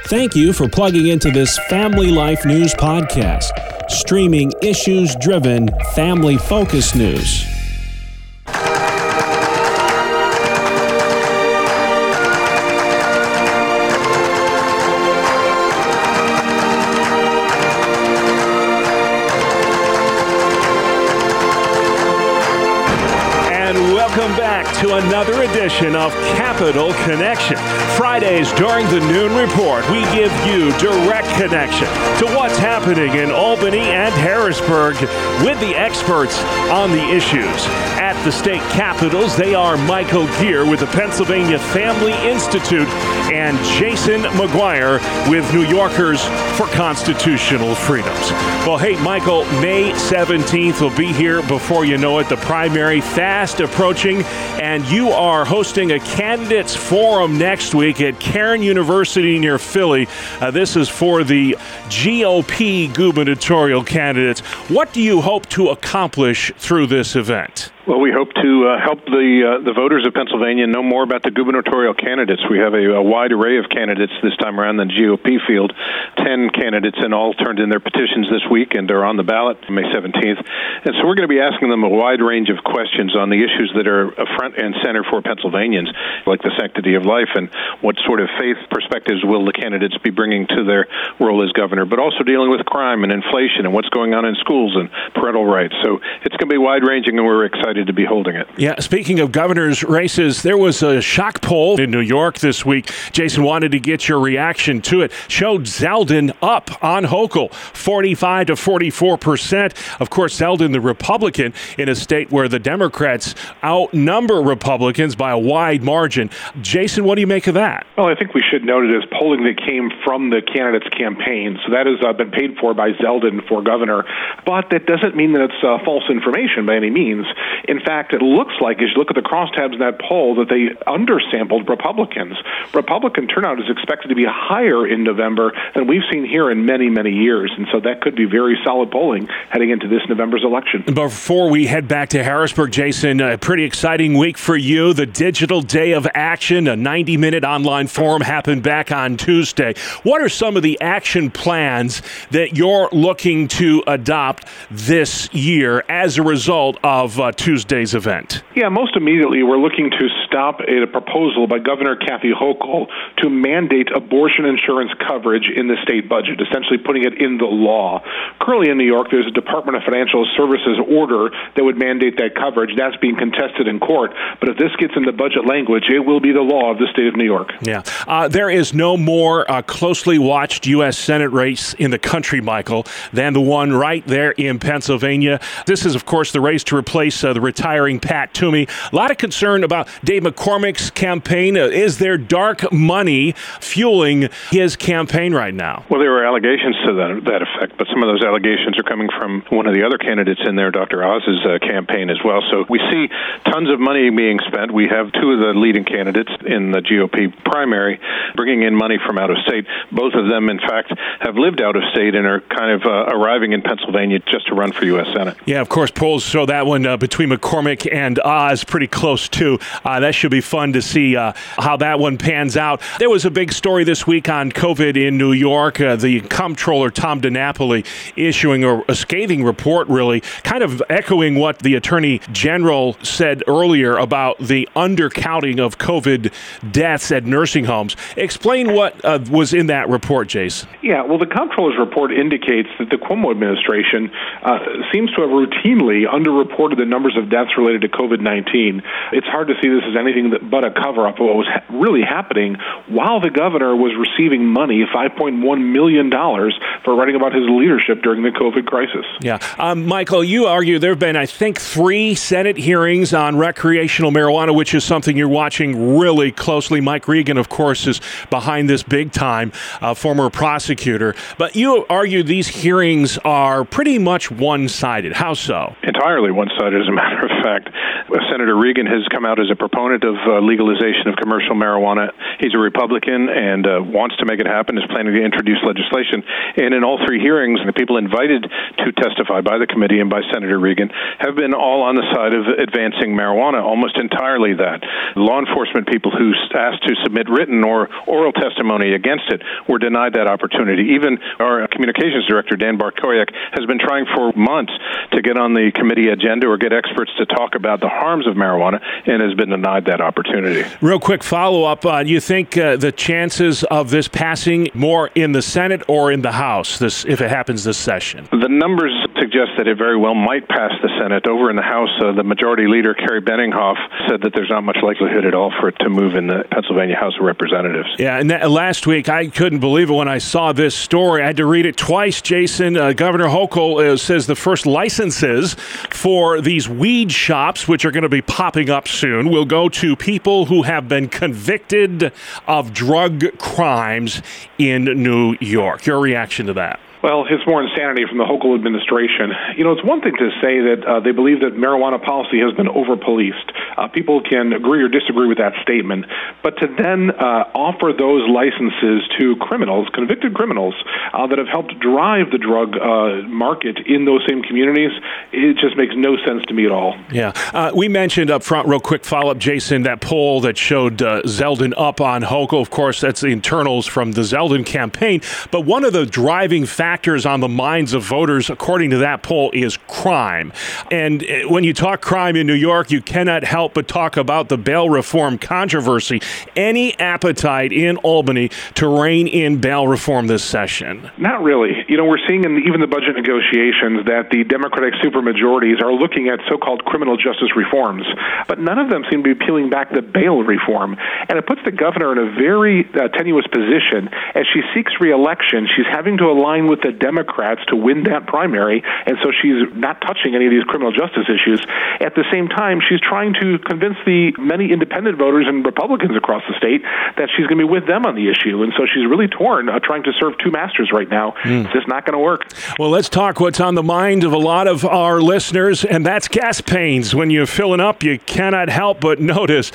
Thank you for plugging into this Family Life News podcast, streaming issues-driven, family-focused news. Welcome back to another edition of Capital Connection. Fridays during the Noon Report, we give you direct connection to what's happening in Albany and Harrisburg with the experts on the issues. At the state capitals, they are Michael Geer with the Pennsylvania Family Institute and Jason McGuire with New Yorkers for Constitutional Freedoms. Well, hey, Michael, May 17th will be here before you know it. The primary fast approaching, and you are hosting a candidates forum next week at Cairn University near Philly. This is for the GOP gubernatorial candidates. What do you hope to accomplish through this event? Well, we hope to help the voters of Pennsylvania know more about the gubernatorial candidates. We have a wide array of candidates this time around in the GOP field. 10 candidates in all turned in their petitions this week and are on the ballot May 17th. And so we're going to be asking them a wide range of questions on the issues that are front and center for Pennsylvanians, like the sanctity of life and what sort of faith perspectives will the candidates be bringing to their role as governor, but also dealing with crime and inflation and what's going on in schools and parental rights. So it's going to be wide-ranging, and we're excited to be holding it. Yeah, speaking of governor's races, there was a shock poll in New York this week. Jason wanted to get your reaction to it. Showed Zeldin up on Hochul, 45 to 44%. Of course, Zeldin, the Republican, in a state where the Democrats outnumber Republicans by a wide margin. Jason, what do you make of that? Well, I think we should note it as polling that came from the candidate's campaign. So that has been paid for by Zeldin for governor. But that doesn't mean that it's false information by any means. In fact, it looks like, as you look at the crosstabs in that poll, that they undersampled Republicans. Republican turnout is expected to be higher in November than we've seen here in many, many years. And so that could be very solid polling heading into this November's election. Before we head back to Harrisburg, Jason, a pretty exciting week for you. The Digital Day of Action, a 90-minute online forum happened back on Tuesday. What are some of the action plans that you're looking to adopt this year as a result of Tuesday's event? Yeah, most immediately, we're looking to stop a proposal by Governor Kathy Hochul to mandate abortion insurance coverage in the state budget, essentially putting it in the law. Currently in New York, there's a Department of Financial Services order that would mandate that coverage. That's being contested in court. But if this gets into budget language, it will be the law of the state of New York. Yeah. There is no more closely watched U.S. Senate race in the country, Michael, than the one right there in Pennsylvania. This is, of course, the race to replace the retiring Pat Toomey. A lot of concern about Dave McCormick's campaign. Is there dark money fueling his campaign right now? Well, there were allegations to that effect, but some of those allegations are coming from one of the other candidates in there, Dr. Oz's campaign as well. So we see tons of money being spent. We have two of the leading candidates in the GOP primary bringing in money from out of state. Both of them, in fact, have lived out of state and are kind of arriving in Pennsylvania just to run for U.S. Senate. Yeah, of course, polls show that one between McCormick and Oz pretty close, too. That should be fun to see how that one pans out. There was a big story this week on COVID in New York. The comptroller, Tom DiNapoli, issuing a scathing report, really, kind of echoing what the Attorney General said earlier about the undercounting of COVID deaths at nursing homes. Explain what was in that report, Jason. Yeah, well, the comptroller's report indicates that the Cuomo administration seems to have routinely underreported the numbers of deaths related to COVID-19. It's hard to see this as anything but a cover-up of what was really happening while the governor was receiving money, $5.1 million, for writing about his leadership during the COVID crisis. Yeah. Michael, you argue there have been, I think, 3 Senate hearings on recreational marijuana, which is something you're watching really closely. Mike Regan, of course, is behind this big time, former prosecutor. But you argue these hearings are pretty much one-sided. How so? Entirely one-sided, as a matter of fact. Senator Regan has come out as a proponent of legalization of commercial marijuana. He's a Republican and wants to make it happen, is planning to introduce legislation. And in all three hearings, the people invited to testify by the committee and by Senator Regan have been all on the side of advancing marijuana, almost entirely that. Law enforcement people who asked to submit written or oral testimony against it were denied that opportunity. Even our communications director, Dan Bartkowiak, has been trying for months to get on the committee agenda or get experts to talk about the harms of marijuana and has been denied that opportunity. Real quick follow-up. You think the chances of this passing more in the Senate or in the House, if it happens this session? The numbers suggest that it very well might pass the Senate. Over in the House, the Majority Leader, Kerry Benninghoff, said that there's not much likelihood at all for it to move in the Pennsylvania House of Representatives. Yeah, and last week, I couldn't believe it when I saw this story. I had to read it twice, Jason. Governor Hochul says the first licenses for these weed shops, which are going to be popping up soon, will go to people who have been convicted of drug crimes in New York. Your reaction to that? Well, it's more insanity from the Hochul administration. It's one thing to say that they believe that marijuana policy has been over-policed. People can agree or disagree with that statement. But to then offer those licenses to criminals, convicted criminals, that have helped drive the drug market in those same communities, it just makes no sense to me at all. Yeah. We mentioned up front, real quick follow-up, Jason, that poll that showed Zeldin up on Hochul. Of course, that's the internals from the Zeldin campaign. But one of the driving factors on the minds of voters, according to that poll, is crime. And when you talk crime in New York, you cannot help but talk about the bail reform controversy. Any appetite in Albany to rein in bail reform this session? Not really. We're seeing in even the budget negotiations that the Democratic supermajorities are looking at so-called criminal justice reforms, but none of them seem to be peeling back the bail reform. And it puts the governor in a very tenuous position. As she seeks re-election, she's having to align with the Democrats to win that primary, and so she's not touching any of these criminal justice issues. At the same time, she's trying to convince the many independent voters and Republicans across the state that she's going to be with them on the issue, and so she's really torn, trying to serve two masters right now. It's just not going to work. Well, let's talk what's on the mind of a lot of our listeners, and that's gas pains. When you're filling up, you cannot help but notice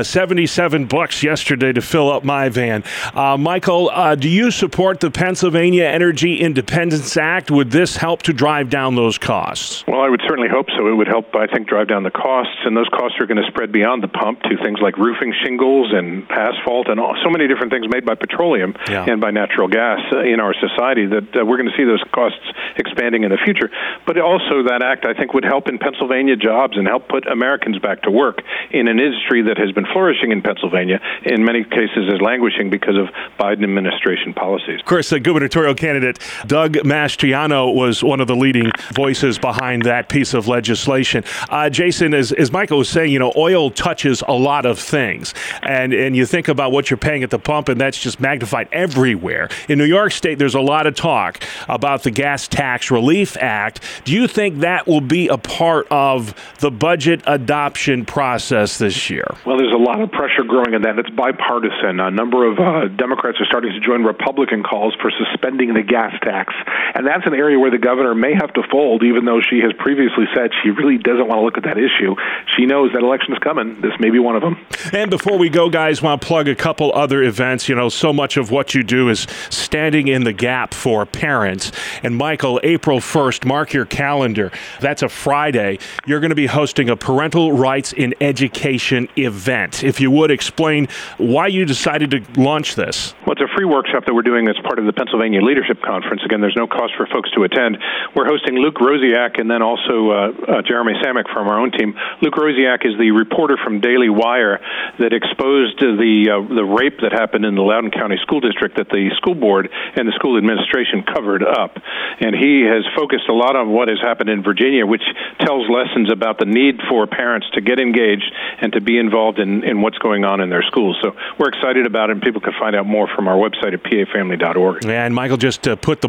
$77 yesterday to fill up my van. Michael, do you support the Pennsylvania Energy Independence Act? Would this help to drive down those costs? Well, I would certainly hope so. It would help, I think, drive down the costs, and those costs are going to spread beyond the pump to things like roofing shingles and asphalt and so many different things made by petroleum and by natural gas in our society that we're going to see those costs expanding in the future. But also that act, I think, would help in Pennsylvania jobs and help put Americans back to work in an industry that has been flourishing in Pennsylvania, in many cases is languishing because of Biden administration policies. Of course, the gubernatorial candidate Doug Mastriano was one of the leading voices behind that piece of legislation. Jason, as Michael was saying, oil touches a lot of things. And you think about what you're paying at the pump, and that's just magnified everywhere. In New York State, there's a lot of talk about the Gas Tax Relief Act. Do you think that will be a part of the budget adoption process this year? Well, there's a lot of pressure growing in that. It's bipartisan. A number of Democrats are starting to join Republican calls for suspending the gas tax. And that's an area where the governor may have to fold, even though she has previously said she really doesn't want to look at that issue. She knows that election's coming. This may be one of them. And before we go, guys, want to plug a couple other events. So much of what you do is standing in the gap for parents. And Michael, April 1st, mark your calendar. That's a Friday. You're going to be hosting a parental rights in education event. If you would explain why you decided to launch this. Well, it's a free workshop that we're doing as part of the Pennsylvania Leadership Conference. Again, there's no cost for folks to attend. We're hosting Luke Rosiak and then also Jeremy Samick from our own team. Luke Rosiak is the reporter from Daily Wire that exposed the rape that happened in the Loudoun County School District that the school board and the school administration covered up. And he has focused a lot on what has happened in Virginia, which tells lessons about the need for parents to get engaged and to be involved in what's going on in their schools. So we're excited about it, and people can find out more from our website at pafamily.org. And Michael just put the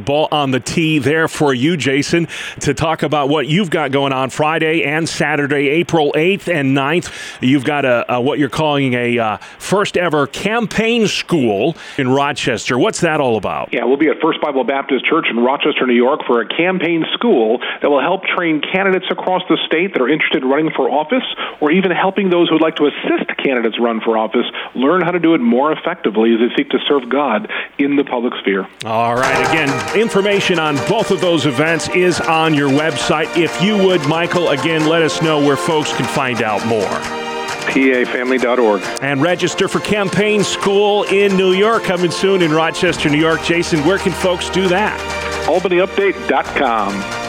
ball on the tee there for you, Jason, to talk about what you've got going on Friday and Saturday, April 8th and 9th. You've got what you're calling a first ever campaign school in Rochester. What's that all about? Yeah, we'll be at First Bible Baptist Church in Rochester, New York for a campaign school that will help train candidates across the state that are interested in running for office, or even helping those who would like to assist candidates run for office learn how to do it more effectively as they seek to serve God in the public sphere. All right. Again, information on both of those events is on your website. If you would, Michael, again, let us know where folks can find out more. PAFamily.org. And register for Campaign School in New York, coming soon in Rochester, New York. Jason, where can folks do that? AlbanyUpdate.com.